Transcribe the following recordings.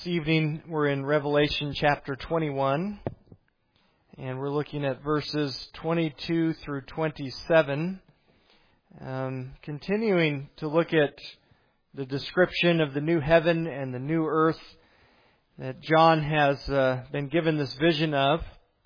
This evening we're in Revelation chapter 21, and we're looking at verses 22 through 27, continuing to look at the description of the new heaven and the new earth that John has been given this vision of.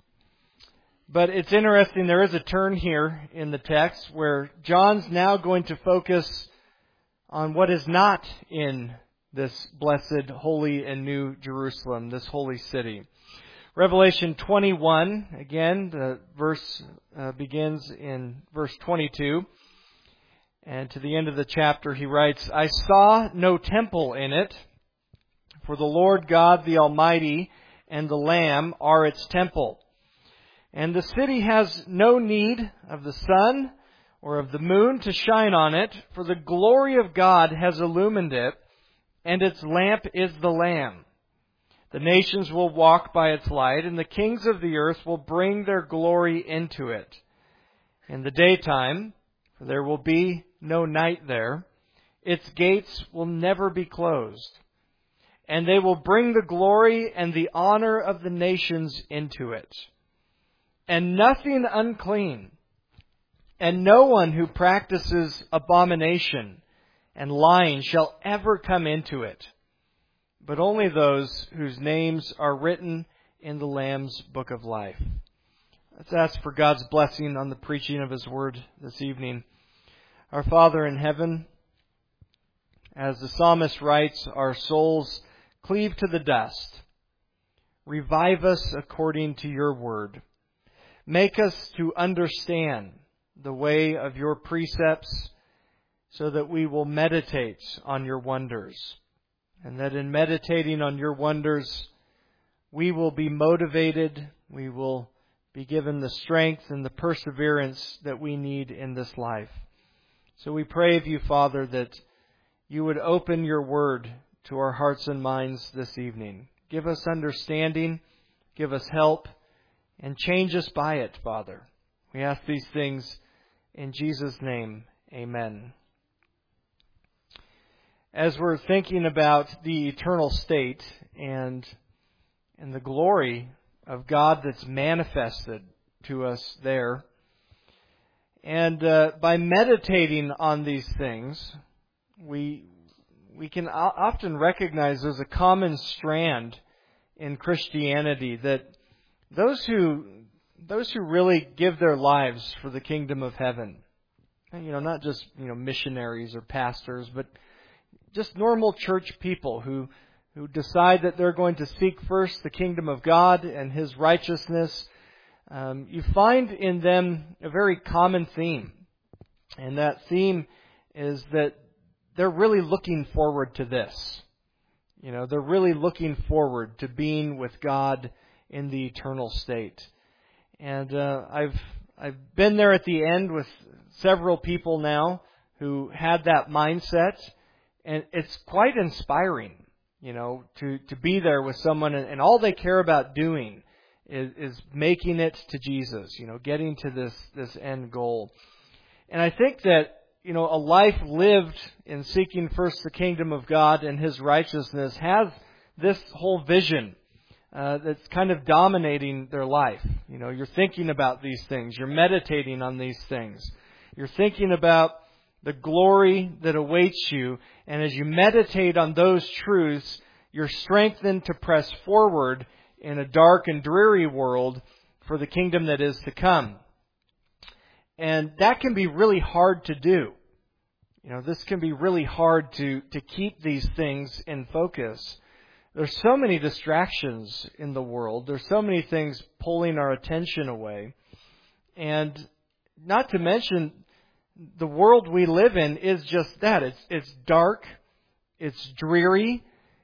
But it's interesting, there is a turn here in the text where John's now going to focus on what is not in this blessed, holy, and new Jerusalem, this holy city. Revelation 21, again, the verse begins in verse 22. And to the end of the chapter he writes, "I saw no temple in it, for the Lord God the Almighty and the Lamb are its temple. And the city has no need of the sun or of the moon to shine on it, for the glory of God has illumined it, and its lamp is the Lamb. The nations will walk by its light, and the kings of the earth will bring their glory into it. In the daytime, for there will be no night there, its gates will never be closed. And they will bring the glory and the honor of the nations into it. And nothing unclean, and no one who practices abomination and lying shall ever come into it, but only those whose names are written in the Lamb's book of life." Let's ask for God's blessing on the preaching of His Word this evening. Our Father in heaven, as the psalmist writes, our souls cleave to the dust. Revive us according to your word. Make us to understand the way of your precepts, so that we will meditate on your wonders. And that in meditating on your wonders, we will be motivated, we will be given the strength and the perseverance that we need in this life. So we pray of you, Father, that you would open your word to our hearts and minds this evening. Give us understanding, give us help, and change us by it, Father. We ask these things in Jesus' name. Amen. As we're thinking about the eternal state and the glory of God that's manifested to us there, and by meditating on these things, we can often recognize there's a common strand in Christianity that those who really give their lives for the kingdom of heaven, not just missionaries or pastors, but just normal church people who decide that they're going to seek first the kingdom of God and His righteousness, you find in them a very common theme. And that theme is that they're really looking forward to this. They're really looking forward to being with God in the eternal state. And I've been there at the end with several people now who had that mindset. And it's quite inspiring, to be there with someone and all they care about doing is making it to Jesus, getting to this end goal. And I think that, a life lived in seeking first the kingdom of God and His righteousness has this whole vision that's kind of dominating their life. You're thinking about these things. You're meditating on these things. You're thinking about the glory that awaits you. And as you meditate on those truths, you're strengthened to press forward in a dark and dreary world for the kingdom that is to come. And that can be really hard to do. This can be really hard to keep these things in focus. There's so many distractions in the world. There's so many things pulling our attention away. And not to mention, the world we live in is just that. It's dark. It's dreary.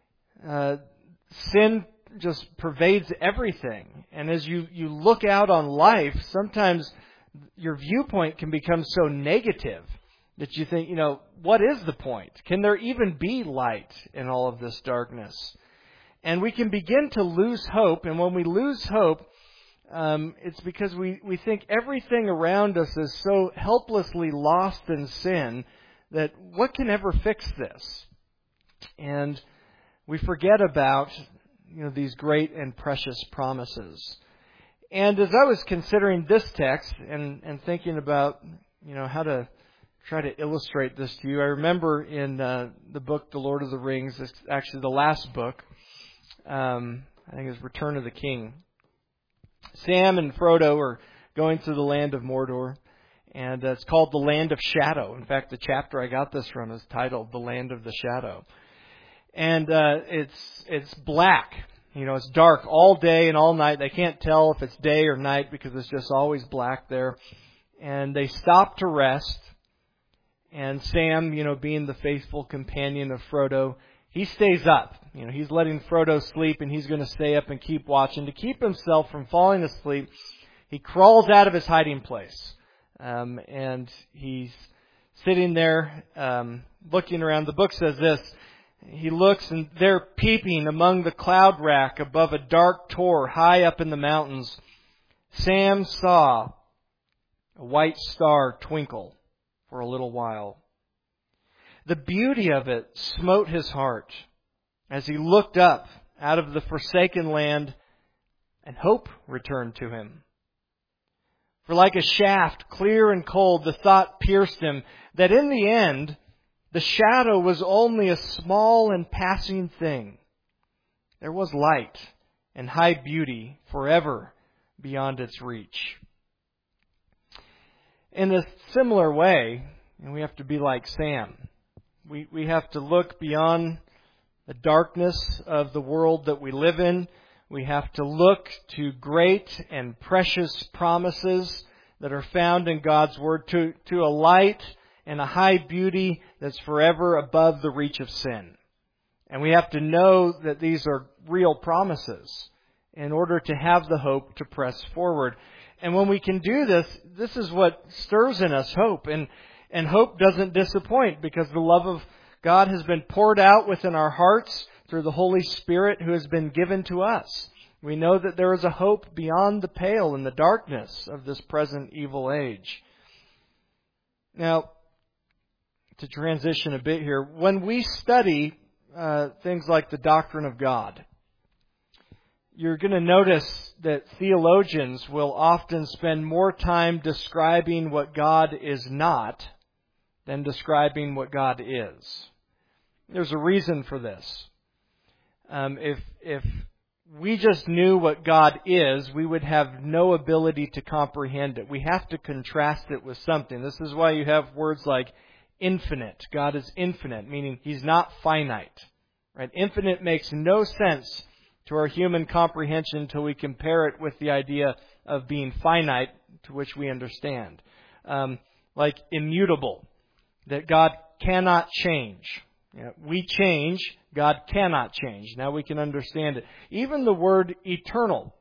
Sin just pervades everything. And as you look out on life, sometimes your viewpoint can become so negative that you think, what is the point? Can there even be light in all of this darkness? And we can begin to lose hope. And when we lose hope, it's because we think everything around us is so helplessly lost in sin that what can ever fix this? And we forget about these great and precious promises. And as I was considering this text and thinking about how to try to illustrate this to you, I remember in the book The Lord of the Rings, it's actually the last book, I think it's Return of the King. Sam and Frodo are going through the land of Mordor, and it's called the Land of Shadow. In fact, the chapter I got this from is titled The Land of the Shadow. And it's black. It's dark all day and all night. They can't tell if it's day or night because it's just always black there. And they stop to rest. And Sam, being the faithful companion of Frodo, he stays up. He's letting Frodo sleep, and he's going to stay up and keep watching. To keep himself from falling asleep, he crawls out of his hiding place. And he's sitting there looking around. The book says this. He looks, and there peeping among the cloud rack above a dark tor high up in the mountains, Sam saw a white star twinkle for a little while. The beauty of it smote his heart as he looked up out of the forsaken land, and hope returned to him. For like a shaft, clear and cold, the thought pierced him that in the end, the shadow was only a small and passing thing. There was light and high beauty forever beyond its reach. In a similar way, we have to be like Sam. We have to look beyond the darkness of the world that we live in. We have to look to great and precious promises that are found in God's Word, to a light and a high beauty that's forever above the reach of sin. And we have to know that these are real promises in order to have the hope to press forward. And when we can do this, this is what stirs in us hope. And hope doesn't disappoint because the love of God has been poured out within our hearts through the Holy Spirit who has been given to us. We know that there is a hope beyond the pale in the darkness of this present evil age. Now, to transition a bit here, when we study things like the doctrine of God, you're going to notice that theologians will often spend more time describing what God is not than describing what God is. There's a reason for this. If we just knew what God is, we would have no ability to comprehend it. We have to contrast it with something. This is why you have words like infinite. God is infinite, meaning He's not finite. Right? Infinite makes no sense to our human comprehension until we compare it with the idea of being finite, to which we understand. Like immutable, that God cannot change. We change, God cannot change. Now we can understand it. Even the word eternal,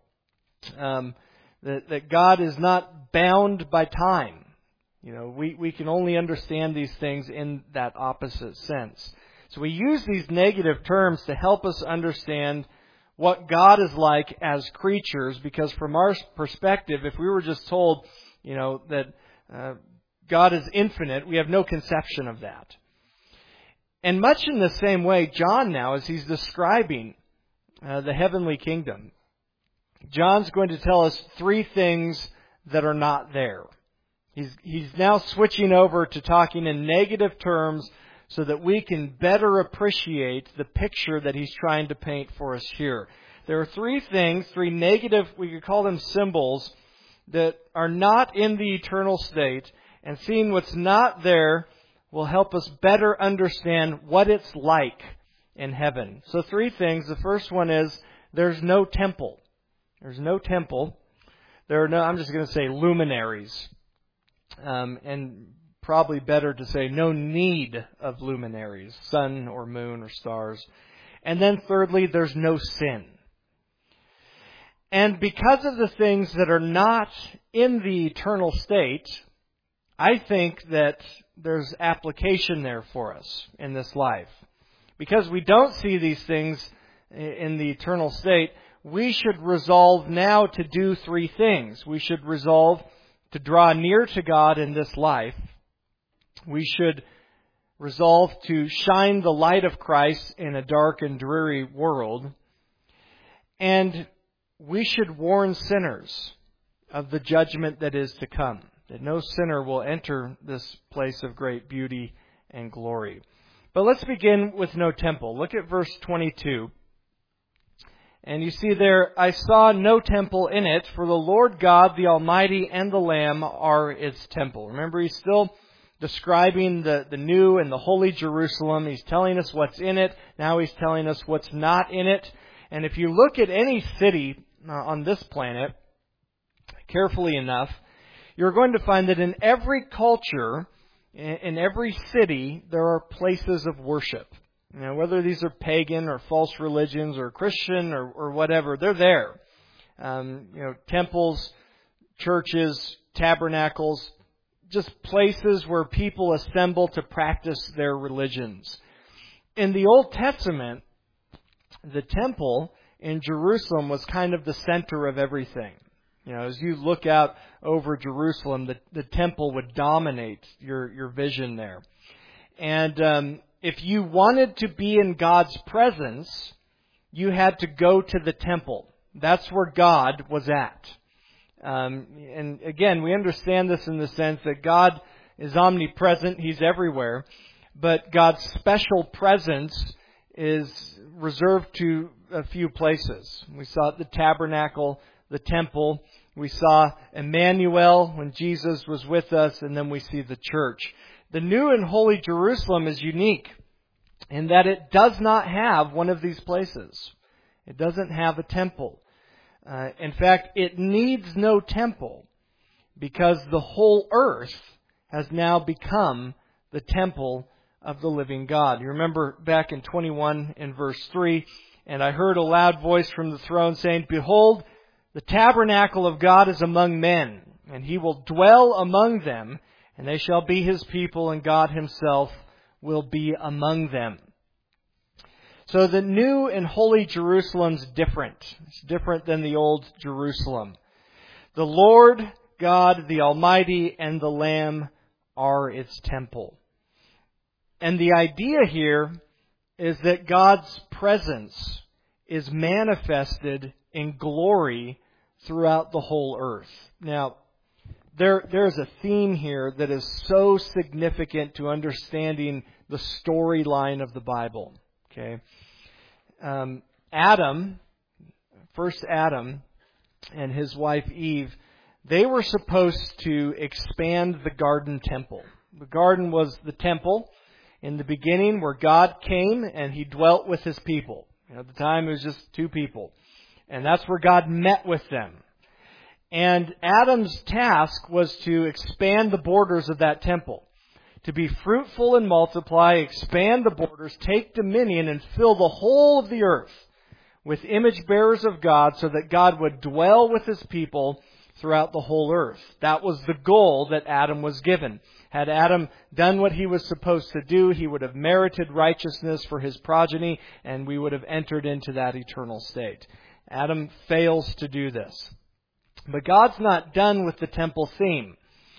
that God is not bound by time. We can only understand these things in that opposite sense. So we use these negative terms to help us understand what God is like as creatures, because from our perspective, if we were just told, that God is infinite, we have no conception of that. And much in the same way, John now, as he's describing the heavenly kingdom, John's going to tell us three things that are not there. He's now switching over to talking in negative terms so that we can better appreciate the picture that he's trying to paint for us here. There are three things, three negative, we could call them symbols, that are not in the eternal state, and seeing what's not there will help us better understand what it's like in heaven. So three things. The first one is there's no temple. There's no temple. There are no, I'm just going to say luminaries. And probably better to say no need of luminaries, sun or moon or stars. And then thirdly, there's no sin. And because of the things that are not in the eternal state, I think that there's application there for us in this life. Because we don't see these things in the eternal state, we should resolve now to do three things. We should resolve to draw near to God in this life. We should resolved to shine the light of Christ in a dark and dreary world. And we should warn sinners of the judgment that is to come, that no sinner will enter this place of great beauty and glory. But let's begin with no temple. Look at verse 22. And you see there, I saw no temple in it, for the Lord God, the Almighty, and the Lamb are its temple. Remember, he's still describing the new and the holy Jerusalem. He's telling us what's in it. Now he's telling us what's not in it. And if you look at any city on this planet, carefully enough, you're going to find that in every culture, in every city, there are places of worship. You know, whether these are pagan or false religions or Christian or whatever, they're there. Temples, churches, tabernacles, just places where people assemble to practice their religions. In the Old Testament, the temple in Jerusalem was kind of the center of everything. You know, as you look out over Jerusalem, the temple would dominate your vision there. And if you wanted to be in God's presence, you had to go to the temple. That's where God was at. And again, we understand this in the sense that God is omnipresent. He's everywhere. But God's special presence is reserved to a few places. We saw the tabernacle, the temple. We saw Emmanuel when Jesus was with us. And then we see the church. The new and holy Jerusalem is unique in that it does not have one of these places. It doesn't have a temple. In fact, it needs no temple because the whole earth has now become the temple of the living God. You remember back in 21 in verse 3, and I heard a loud voice from the throne saying, Behold, the tabernacle of God is among men, and He will dwell among them, and they shall be His people, and God Himself will be among them. So the new and holy Jerusalem's different. It's different than the old Jerusalem. The Lord God, the Almighty, and the Lamb are its temple. And the idea here is that God's presence is manifested in glory throughout the whole earth. Now, there's a theme here that is so significant to understanding the storyline of the Bible. Okay, first Adam and his wife Eve, they were supposed to expand the garden temple. The garden was the temple in the beginning where God came and He dwelt with His people. At the time it was just two people. And that's where God met with them. And Adam's task was to expand the borders of that temple. To be fruitful and multiply, expand the borders, take dominion, and fill the whole of the earth with image bearers of God so that God would dwell with His people throughout the whole earth. That was the goal that Adam was given. Had Adam done what he was supposed to do, he would have merited righteousness for his progeny, and we would have entered into that eternal state. Adam fails to do this. But God's not done with the temple theme.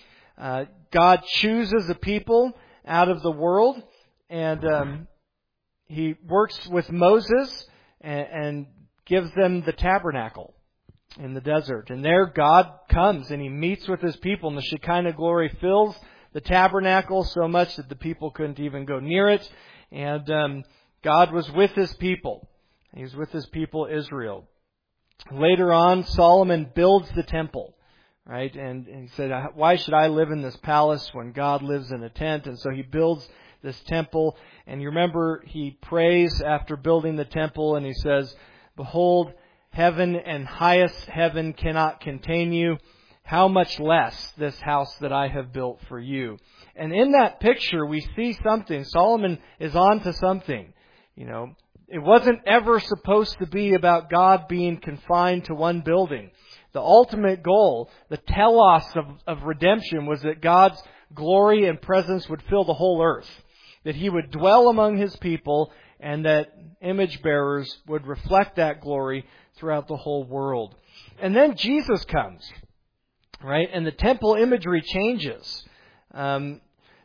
God chooses a people out of the world, and He works with Moses and gives them the tabernacle in the desert. And there God comes and He meets with His people, and the Shekinah glory fills the tabernacle so much that the people couldn't even go near it. And God was with His people. He was with His people Israel. Later on, Solomon builds the temple. Right? And he said, why should I live in this palace when God lives in a tent? And so he builds this temple. And you remember, he prays after building the temple and he says, Behold, heaven and highest heaven cannot contain you. How much less this house that I have built for you. And in that picture, we see something. Solomon is on to something. You know, it wasn't ever supposed to be about God being confined to one building. The ultimate goal, the telos of redemption, was that God's glory and presence would fill the whole earth. That He would dwell among His people and that image bearers would reflect that glory throughout the whole world. And then Jesus comes, right? And the temple imagery changes. The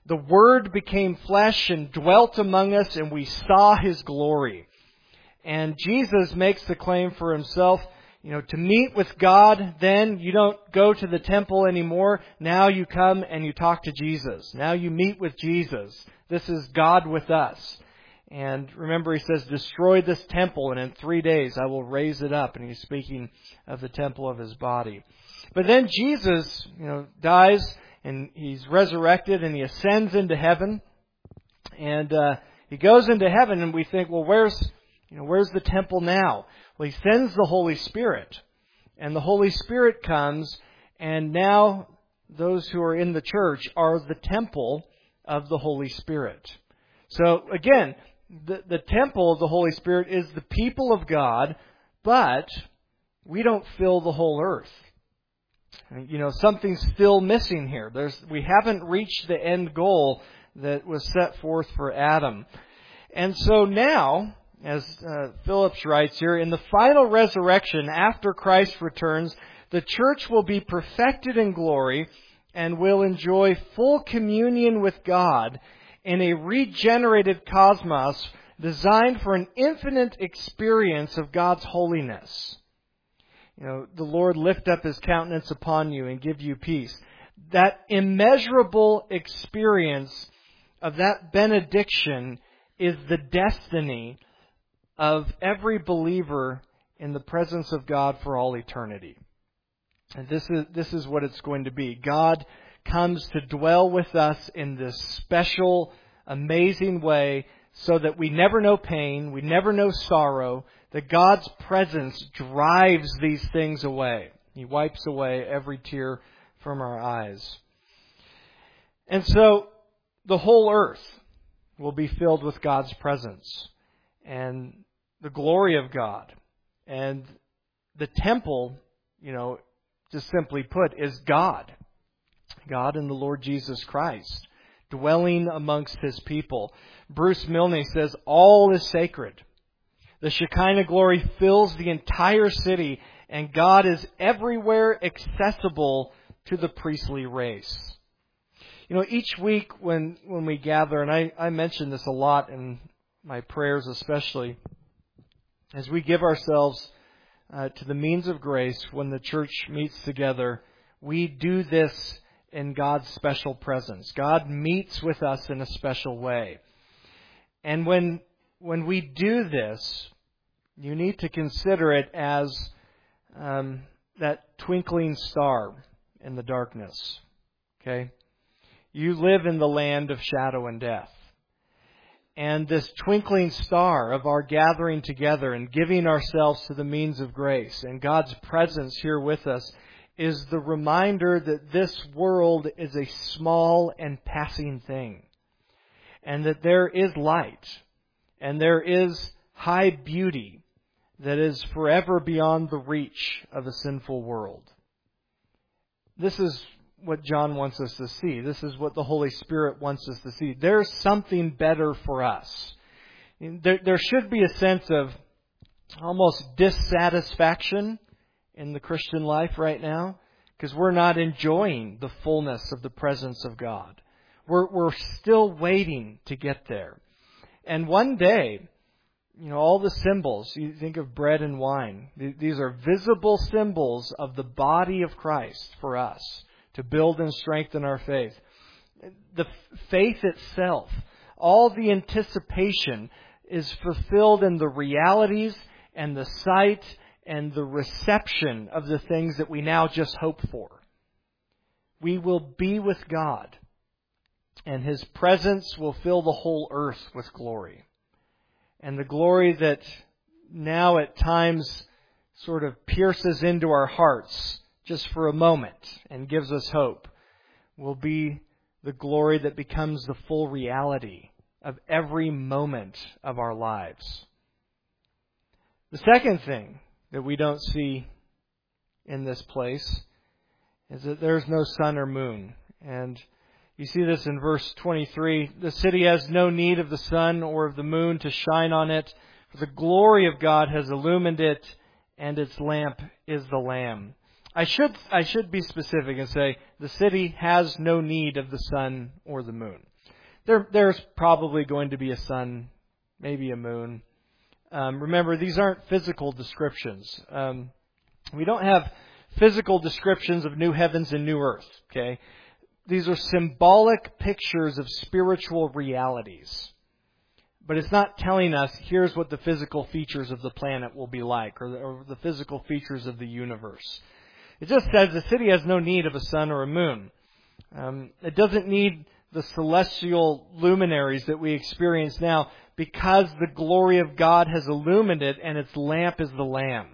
the Word became flesh and dwelt among us, and we saw His glory. And Jesus makes the claim for Himself, to meet with God, then you don't go to the temple anymore. Now you come and you talk to Jesus. Now you meet with Jesus. This is God with us. And remember, He says, destroy this temple, and in 3 days I will raise it up. And He's speaking of the temple of His body. But then Jesus, dies, and He's resurrected, and He ascends into heaven. And He goes into heaven, and we think, well, where's the temple now? Well, He sends the Holy Spirit. And the Holy Spirit comes, and now those who are in the church are the temple of the Holy Spirit. So again, the temple of the Holy Spirit is the people of God, but we don't fill the whole earth. Something's still missing here. We haven't reached the end goal that was set forth for Adam. And so now, as Phillips writes here, in the final resurrection after Christ returns, the church will be perfected in glory and will enjoy full communion with God in a regenerated cosmos designed for an infinite experience of God's holiness. The Lord lift up His countenance upon you and give you peace. That immeasurable experience of that benediction is the destiny of every believer in the presence of God for all eternity. And this is what it's going to be. God comes to dwell with us in this special, amazing way so that we never know pain, we never know sorrow, that God's presence drives these things away. He wipes away every tear from our eyes. And so the whole earth will be filled with God's presence and the glory of God. And the temple, just simply put, is God. God and the Lord Jesus Christ, dwelling amongst His people. Bruce Milne says, all is sacred. The Shekinah glory fills the entire city, and God is everywhere accessible to the priestly race. Each week when we gather, and I mention this a lot in my prayers especially, as we give ourselves to the means of grace when the church meets together, we do this in God's special presence. God meets with us in a special way. And when we do this, you need to consider it as that twinkling star in the darkness. Okay? You live in the land of shadow and death. And this twinkling star of our gathering together and giving ourselves to the means of grace and God's presence here with us is the reminder that this world is a small and passing thing. And that there is light and there is high beauty that is forever beyond the reach of a sinful world. This is what John wants us to see. This is what the Holy Spirit wants us to see. There's something better for us. There should be a sense of almost dissatisfaction in the Christian life right now because we're not enjoying the fullness of the presence of God. We're still waiting to get there. And one day, all the symbols, you think of bread and wine, these are visible symbols of the body of Christ for us to build and strengthen our faith. The faith itself, all the anticipation is fulfilled in the realities and the sight and the reception of the things that we now just hope for. We will be with God, and His presence will fill the whole earth with glory. And the glory that now at times sort of pierces into our hearts just for a moment and gives us hope will be the glory that becomes the full reality of every moment of our lives. The second thing that we don't see in this place is that there's no sun or moon. And you see this in verse 23. The city has no need of the sun or of the moon to shine on it, for the glory of God has illumined it, and its lamp is the Lamb. I should be specific and say the city has no need of the sun or the moon. There's probably going to be a sun, maybe a moon. Remember, these aren't physical descriptions. We don't have physical descriptions of new heavens and new earth. Okay, these are symbolic pictures of spiritual realities. But it's not telling us, here's what the physical features of the planet will be like, or the physical features of the universe. It just says the city has no need of a sun or a moon. It doesn't need the celestial luminaries that we experience now, because the glory of God has illumined it, and its lamp is the Lamb.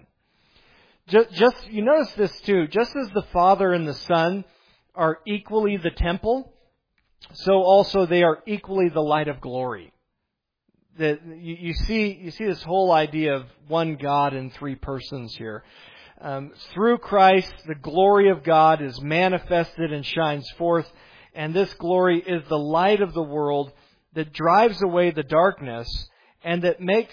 Just you notice this too. Just as the Father and the Son are equally the temple, so also they are equally the light of glory. That you see this whole idea of one God in three persons here. Through Christ, the glory of God is manifested and shines forth, and this glory is the light of the world that drives away the darkness and that makes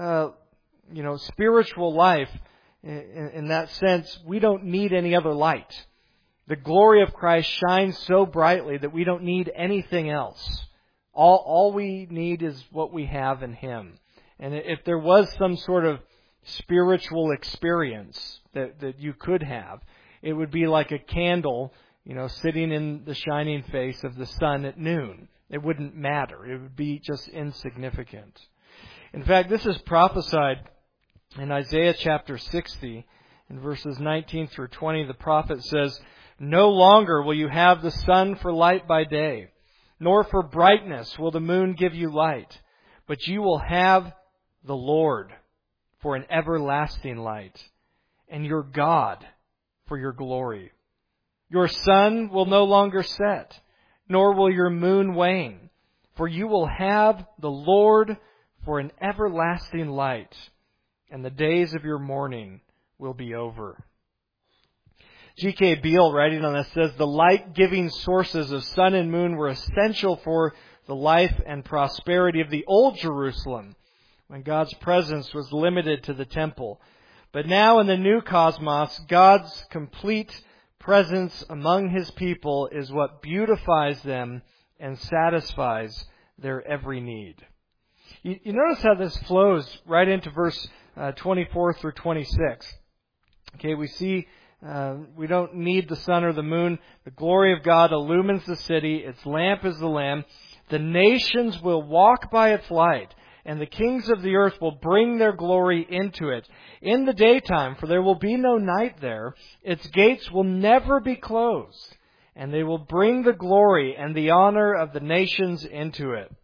spiritual life. In that sense, we don't need any other light. The glory of Christ shines so brightly that we don't need anything else. All we need is what we have in Him. And if there was some sort of spiritual experience that you could have, it would be like a candle, sitting in the shining face of the sun at noon. It wouldn't matter. It would be just insignificant. In fact, this is prophesied in Isaiah chapter 60, in verses 19 through 20. The prophet says, "No longer will you have the sun for light by day, nor for brightness will the moon give you light. But you will have the Lord for an everlasting light, and your God for your glory. Your sun will no longer set, nor will your moon wane, for you will have the Lord for an everlasting light, and the days of your mourning will be over." G.K. Beale, writing on this, says, "The light-giving sources of sun and moon were essential for the life and prosperity of the old Jerusalem, when God's presence was limited to the temple. But now in the new cosmos, God's complete presence among His people is what beautifies them and satisfies their every need." You notice how this flows right into verse 24 through 26. Okay, we see we don't need the sun or the moon. The glory of God illumines the city. Its lamp is the Lamb. The nations will walk by its light, and the kings of the earth will bring their glory into it. In the daytime, for there will be no night there, its gates will never be closed, and they will bring the glory and the honor of the nations into it.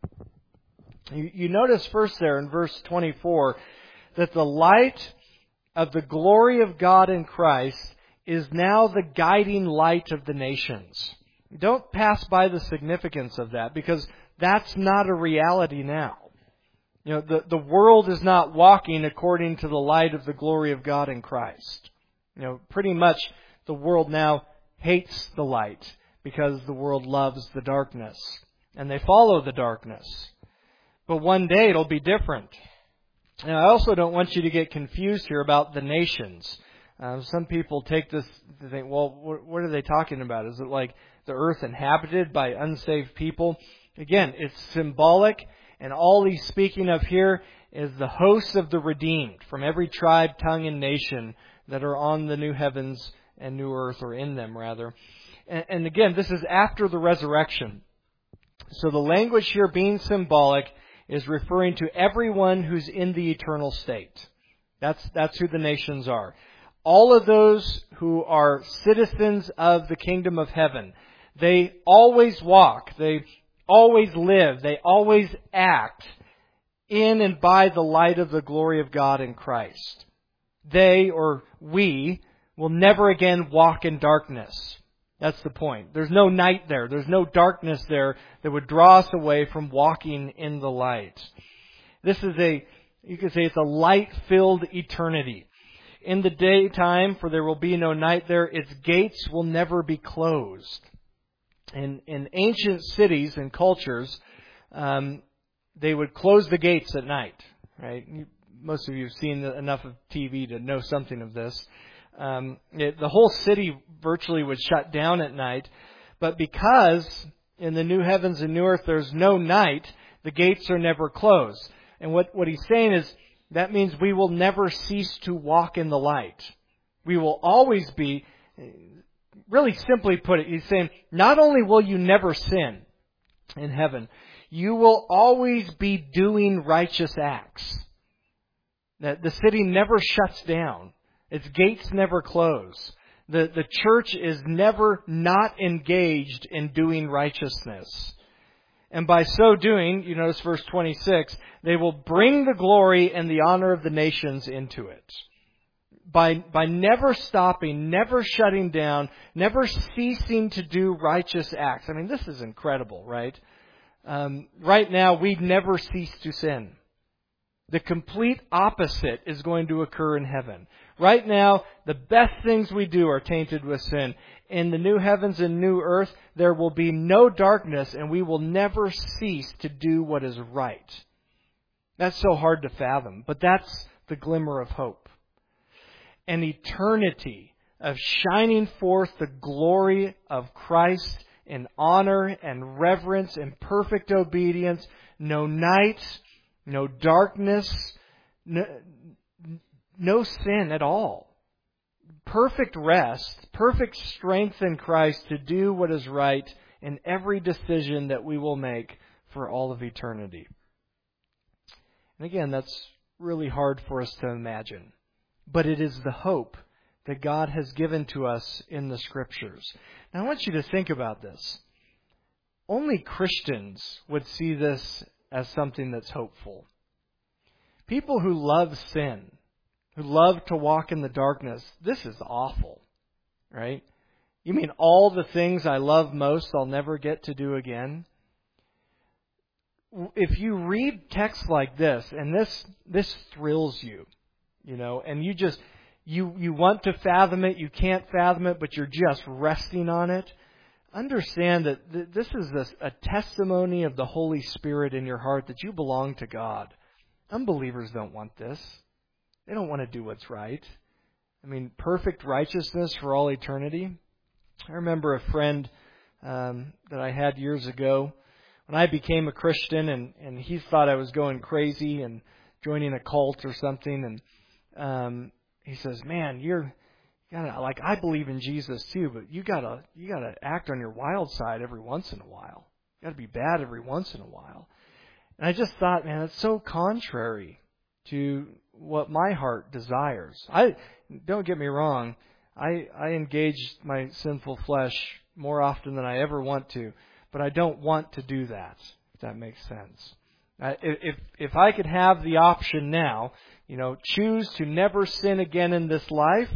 You notice first there in verse 24 that the light of the glory of God in Christ is now the guiding light of the nations. Don't pass by the significance of that, because that's not a reality now. The world is not walking according to the light of the glory of God in Christ. Pretty much the world now hates the light because the world loves the darkness, and they follow the darkness. But one day it'll be different. And I also don't want you to get confused here about the nations. Some people take this to think, well, what are they talking about? Is it like the earth inhabited by unsaved people? Again, it's symbolic, and all he's speaking of here is the hosts of the redeemed from every tribe, tongue, and nation that are on the new heavens and new earth, or in them rather. And again, this is after the resurrection. So the language here being symbolic is referring to everyone who's in the eternal state. That's who the nations are. All of those who are citizens of the kingdom of heaven. They always walk. They always live. They always act in and by the light of the glory of God in Christ. They, or we, will never again walk in darkness. That's the point. There's no night there. There's no darkness there that would draw us away from walking in the light. This is you could say it's a light-filled eternity. In the daytime, for there will be no night there, its gates will never be closed. In ancient cities and cultures, they would close the gates at night. Right? Most of you have seen enough of TV to know something of this. The whole city virtually would shut down at night. But because In the new heavens and new earth, there's no night. The gates are never closed. And what he's saying is, that means we will never cease to walk in the light. We will always be, really simply put it, he's saying, not only will you never sin in heaven, you will always be doing righteous acts. That the city never shuts down. Its gates never close. The church is never not engaged in doing righteousness. And by so doing, you notice verse 26, they will bring the glory and the honor of the nations into it. By never stopping, never shutting down, never ceasing to do righteous acts. I mean, this is incredible, right? Right now, we never cease to sin. The complete opposite is going to occur in heaven. Right now, the best things we do are tainted with sin. In the new heavens and new earth, there will be no darkness, and we will never cease to do what is right. That's so hard to fathom, but that's the glimmer of hope. An eternity of shining forth the glory of Christ in honor and reverence and perfect obedience. No night, no darkness, no sin at all. Perfect rest, perfect strength in Christ to do what is right in every decision that we will make for all of eternity. And again, that's really hard for us to imagine. But it is the hope that God has given to us in the Scriptures. Now I want you to think about this. Only Christians would see this as something that's hopeful. People who love sin, who love to walk in the darkness, this is awful, right? You mean all the things I love most I'll never get to do again? If you read texts like this, and this thrills you, and you want to fathom it, you can't fathom it, but you're just resting on it, understand that this is a testimony of the Holy Spirit in your heart that you belong to God. Unbelievers don't want this. They don't want to do what's right. I mean, perfect righteousness for all eternity. I remember a friend that I had years ago when I became a Christian, and he thought I was going crazy and joining a cult or something, and he says, "Man, you gotta, like, I believe in Jesus too, but you gotta act on your wild side every once in a while. You gotta be bad every once in a while." And I just thought, man, it's so contrary to what my heart desires. Don't get me wrong, I engage my sinful flesh more often than I ever want to, but I don't want to do that, if that makes sense. If I could have the option now, choose to never sin again in this life,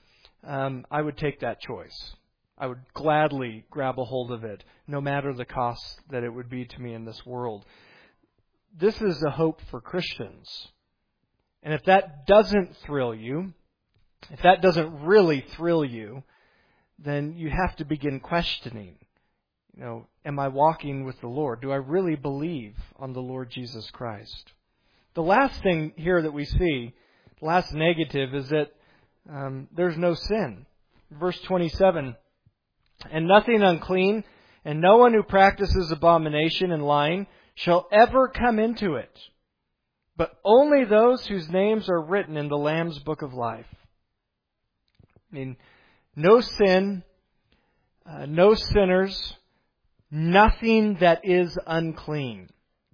I would take that choice. I would gladly grab a hold of it, no matter the cost that it would be to me in this world. This is a hope for Christians. And if that doesn't thrill you, if that doesn't really thrill you, then you have to begin questioning. Am I walking with the Lord? Do I really believe on the Lord Jesus Christ? The last thing here that we see, the last negative, is that there's no sin. Verse 27, "And nothing unclean, and no one who practices abomination and lying shall ever come into it, but only those whose names are written in the Lamb's book of life." I mean, no sin, no sinners, nothing that is unclean.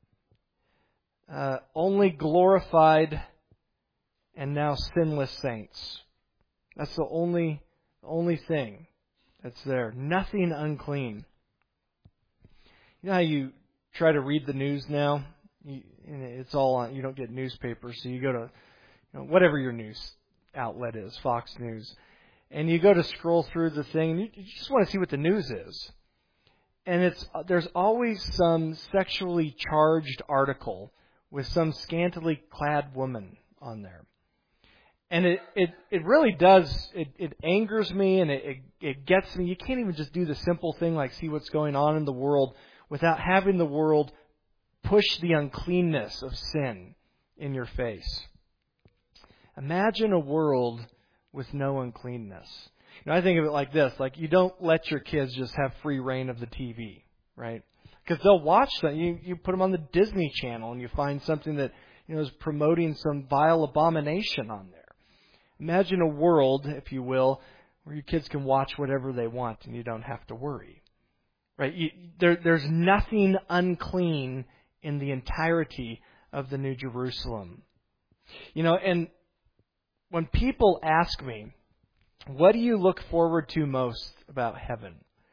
Only glorified and now sinless saints. That's the only thing that's there. Nothing unclean. You know how you try to read the news now? It's all on. You don't get newspapers, so you go to whatever your news outlet is, Fox News, and you go to scroll through the thing, and you just want to see what the news is. And there's always some sexually charged article with some scantily clad woman on there. And it really does, it angers me, and it gets me. You can't even just do the simple thing like see what's going on in the world without having the world push the uncleanness of sin in your face. Imagine a world with no uncleanness. I think of it like this, like you don't let your kids just have free reign of the TV, right? Because they'll watch that. You put them on the Disney Channel and you find something that is promoting some vile abomination on there. Imagine a world, if you will, where your kids can watch whatever they want and you don't have to worry. Right? There's nothing unclean in the entirety of the New Jerusalem. And when people ask me, what do you look forward to most about heaven?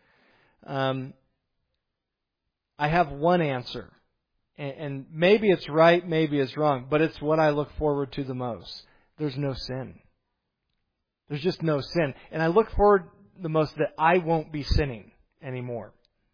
I have one answer. And maybe it's right, maybe it's wrong, but it's what I look forward to the most. There's no sin. There's just no sin. And I look forward the most that I won't be sinning anymore.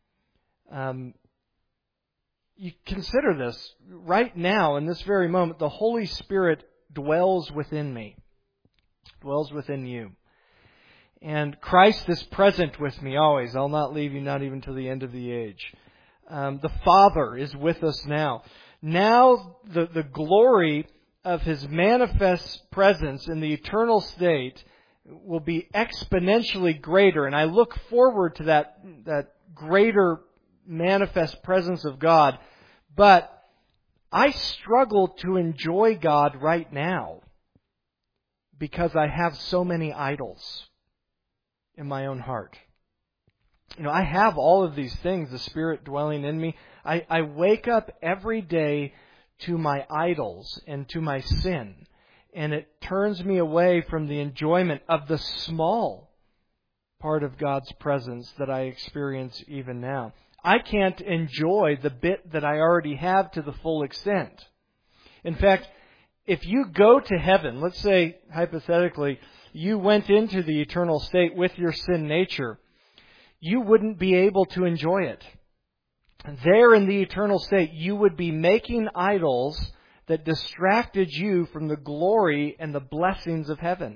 You consider this. Right now, in this very moment, the Holy Spirit dwells within me. Dwells within you. And Christ is present with me always. I'll not leave you, not even to the end of the age. The Father is with us now. Now the glory of His manifest presence in the eternal state will be exponentially greater. And I look forward to that greater manifest presence of God. But I struggle to enjoy God right now because I have so many idols in my own heart. I have all of these things, the Spirit dwelling in me. I wake up every day to my idols and to my sin. And it turns me away from the enjoyment of the small part of God's presence that I experience even now. I can't enjoy the bit that I already have to the full extent. In fact, if you go to heaven, let's say hypothetically, you went into the eternal state with your sin nature, you wouldn't be able to enjoy it. There in the eternal state, you would be making idols that distracted you from the glory and the blessings of heaven.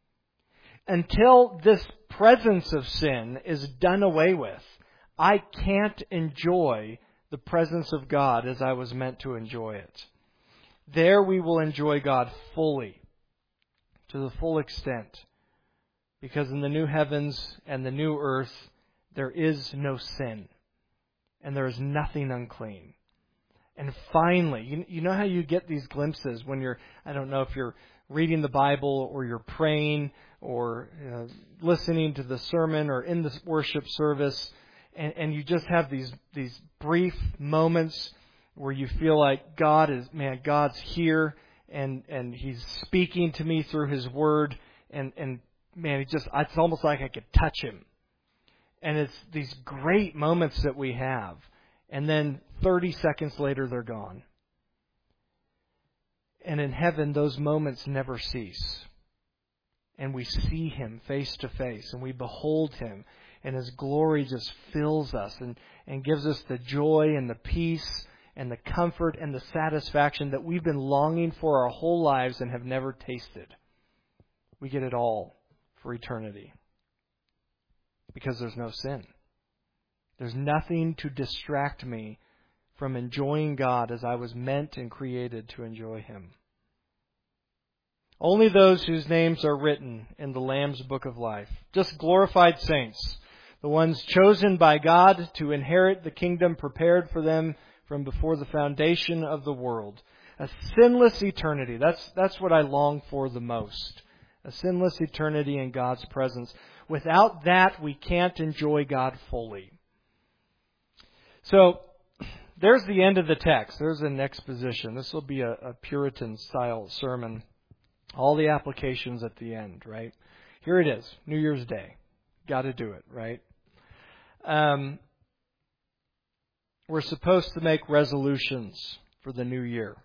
Until this presence of sin is done away with, I can't enjoy the presence of God as I was meant to enjoy it. There we will enjoy God fully, to the full extent. Because in the new heavens and the new earth, there is no sin. And there is nothing unclean. And finally, you know how you get these glimpses when I don't know if you're reading the Bible or you're praying or listening to the sermon or in the worship service, and you just have these brief moments where you feel like God's here and He's speaking to me through His Word, and man, it's almost like I could touch Him. And it's these great moments that we have. And then 30 seconds later, they're gone. And in heaven, those moments never cease. And we see Him face to face. And we behold Him. And His glory just fills us and gives us the joy and the peace and the comfort and the satisfaction that we've been longing for our whole lives and have never tasted. We get it all for eternity. Because there's no sin. There's nothing to distract me from enjoying God as I was meant and created to enjoy Him. Only those whose names are written in the Lamb's Book of Life, just glorified saints, the ones chosen by God to inherit the kingdom prepared for them from before the foundation of the world. A sinless eternity. That's what I long for the most. A sinless eternity in God's presence. Without that, we can't enjoy God fully. So, there's the end of the text. There's an exposition. This will be a Puritan-style sermon. All the applications at the end, right? Here it is, New Year's Day. Got to do it, right? We're supposed to make resolutions for the new year.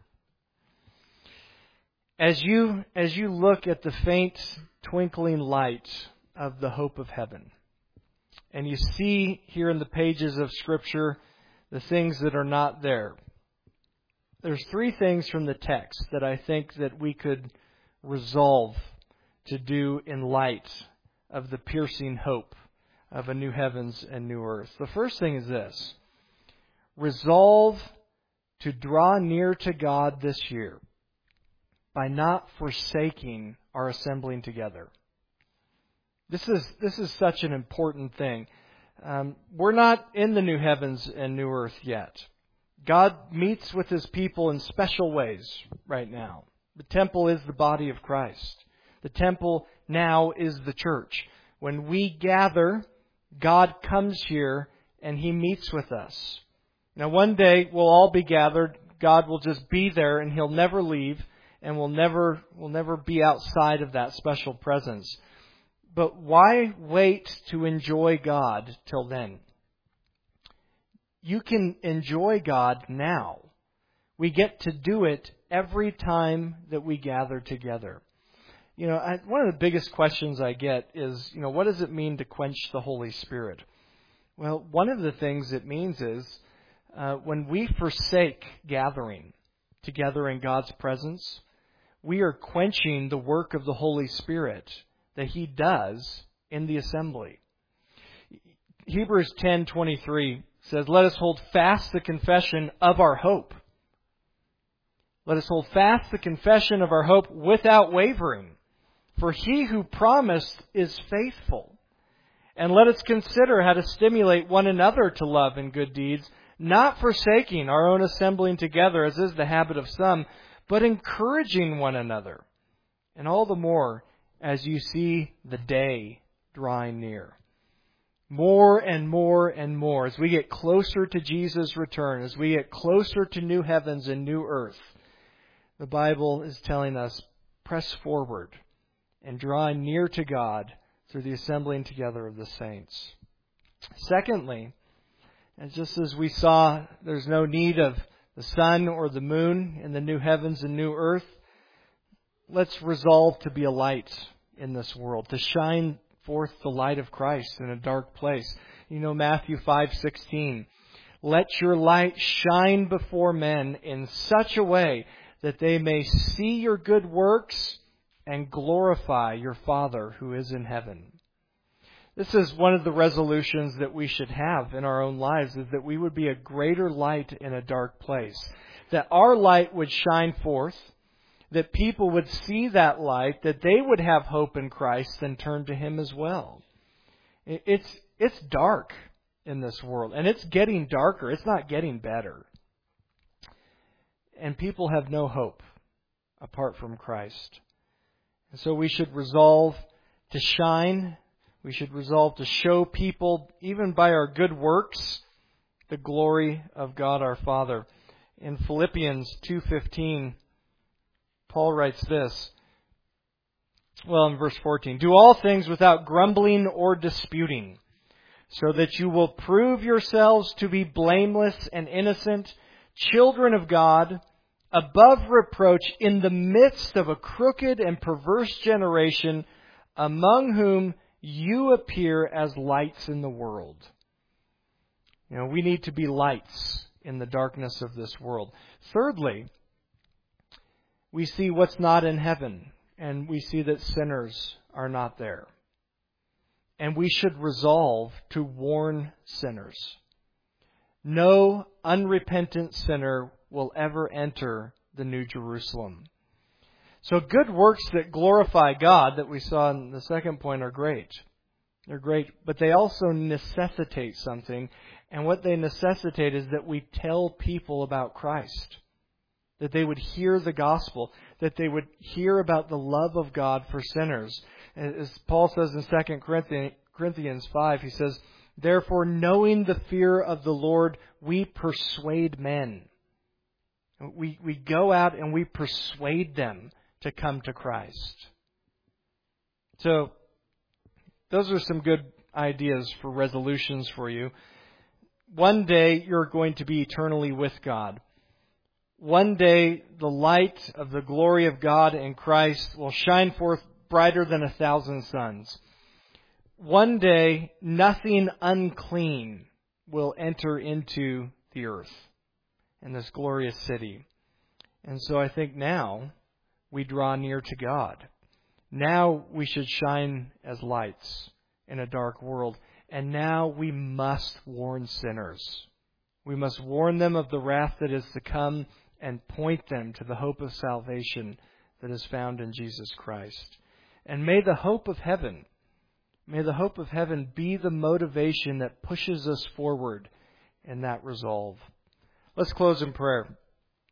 As you look at the faint twinkling light of the hope of heaven, and you see here in the pages of Scripture the things that are not there, there's three things from the text that I think that we could resolve to do in light of the piercing hope of a new heavens and new earth. The first thing is this: resolve to draw near to God this year by not forsaking our assembling together. This is such an important thing. We're not in the new heavens and new earth yet. God meets with His people in special ways right now. The temple is the body of Christ. The temple now is the church. When we gather, God comes here and He meets with us. Now one day we'll all be gathered. God will just be there and He'll never leave, and we'll never be outside of that special presence. But why wait to enjoy God till then? You can enjoy God now. We get to do it every time that we gather together. One of the biggest questions I get is, what does it mean to quench the Holy Spirit? Well, one of the things it means is when we forsake gathering together in God's presence, we are quenching the work of the Holy Spirit that He does in the assembly. Hebrews 10:23 says, "Let us hold fast the confession of our hope." Let us hold fast the confession of our hope without wavering. For He who promised is faithful. And let us consider how to stimulate one another to love and good deeds, not forsaking our own assembling together, as is the habit of some, but encouraging one another. And all the more as you see the day drawing near. More and more and more, as we get closer to Jesus' return, as we get closer to new heavens and new earth, the Bible is telling us, press forward and draw near to God through the assembling together of the saints. Secondly, and just as we saw, there's no need of the sun or the moon in the new heavens and new earth, let's resolve to be a light in this world, to shine forth the light of Christ in a dark place. Matthew 5:16, "Let your light shine before men in such a way that they may see your good works and glorify your Father who is in heaven." This is one of the resolutions that we should have in our own lives, is that we would be a greater light in a dark place. That our light would shine forth, that people would see that light, that they would have hope in Christ and turn to Him as well. It's dark in this world, and it's getting darker. It's not getting better. And people have no hope apart from Christ. And so we should resolve to shine. We should resolve to show people, even by our good works, the glory of God our Father. In Philippians 2:15, Paul writes this. In verse 14, "Do all things without grumbling or disputing, so that you will prove yourselves to be blameless and innocent, children of God, above reproach in the midst of a crooked and perverse generation, among whom you appear as lights in the world." We need to be lights in the darkness of this world. Thirdly, we see what's not in heaven, and we see that sinners are not there. And we should resolve to warn sinners. No unrepentant sinner will ever enter the New Jerusalem. So good works that glorify God, that we saw in the second point, are great. They're great, but they also necessitate something. And what they necessitate is that we tell people about Christ. That they would hear the gospel. That they would hear about the love of God for sinners. As Paul says in 2 Corinthians 5, he says, "Therefore, knowing the fear of the Lord, we persuade men." We go out and we persuade them to come to Christ. So, those are some good ideas for resolutions for you. One day, you're going to be eternally with God. One day, the light of the glory of God in Christ will shine forth brighter than 1,000 suns. One day, nothing unclean will enter into the earth in this glorious city. And so I think now we draw near to God. Now we should shine as lights in a dark world. And now we must warn sinners. We must warn them of the wrath that is to come and point them to the hope of salvation that is found in Jesus Christ. And may the hope of heaven, May the hope of heaven be the motivation that pushes us forward in that resolve. Let's close in prayer.